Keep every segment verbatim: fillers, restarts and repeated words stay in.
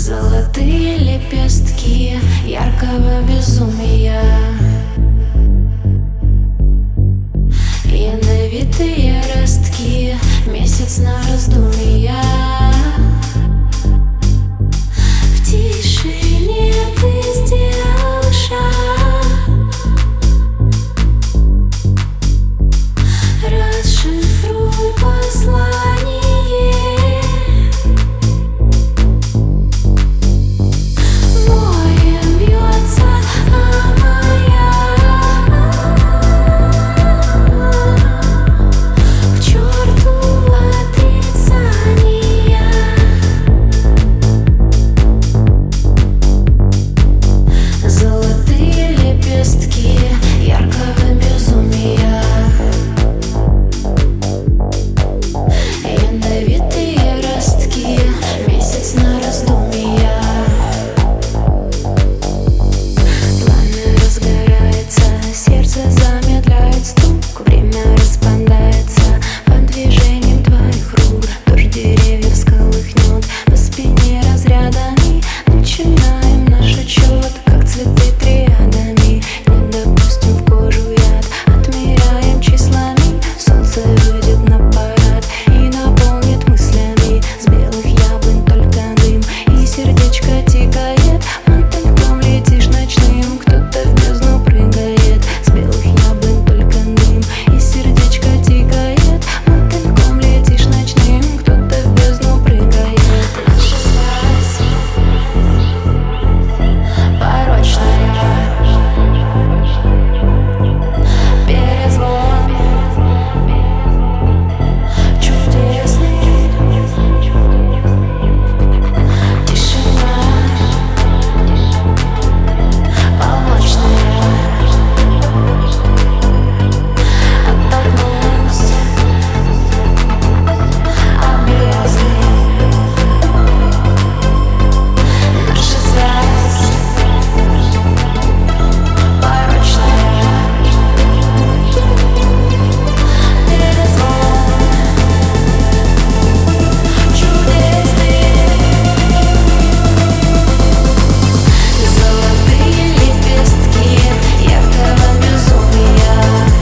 Золотые лепестки яркого безумия, ядовитые ростки, месяц на раздумья. В тишине ты сделал шаг, расшифруй послание. Море бьется, а моя к черту отрицания. Золотые лепестки яркого безумия, ядовитые ростки, месяц на раздумья. Пламя разгорается, сердце замедляет стук, время распадается под движением твоих рук. Дождь деревьев всколыхнет по спине разрядами. Начинаем наш отчет, как цветы триадами. Не допустим в кожу яд, отмеряем числами. Солнце выйдет на парад и наполнит мыслями. С белых яблонь только дым, и сердечко тикает. Мотыльком летишь ночным, кто-то в бездну прыгает. С белых яблонь только дым, и сердечко тикает. Мотыльком летишь ночным, кто-то в бездну прыгает. Наша связь порочная, перезвон чудесный, тишина полночная. Оттолкнулся от бездны. Наша связь порочная, перезвон чудесный. Золотые лепестки яркого безумия,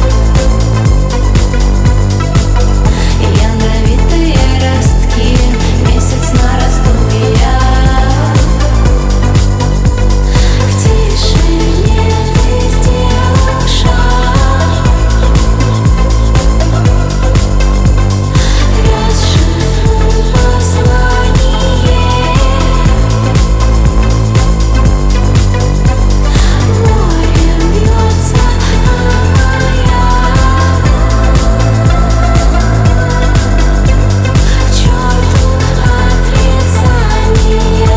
ядовитые ростки, месяц на раздумья. В тишине ты сделал шаг, расшифруй послание. Море бьется, а моя к черту отрицания.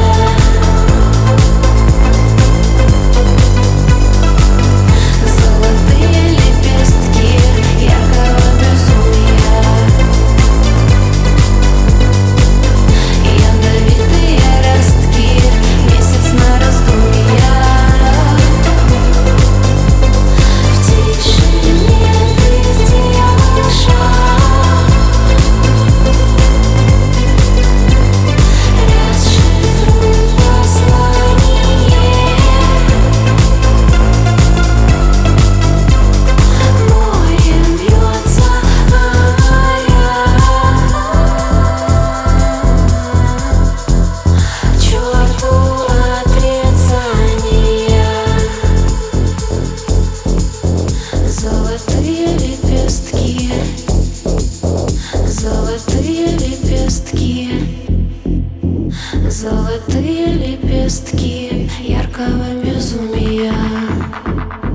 Золотые лепестки яркого безумия, ядовитые ростки, месяц на раздумья. В тишине ты сделал шаг, расшифруй послание. Море бьется, а моя к черту отрицания. Золотые лепестки, золотые лепестки, золотые лепестки яркого безумия.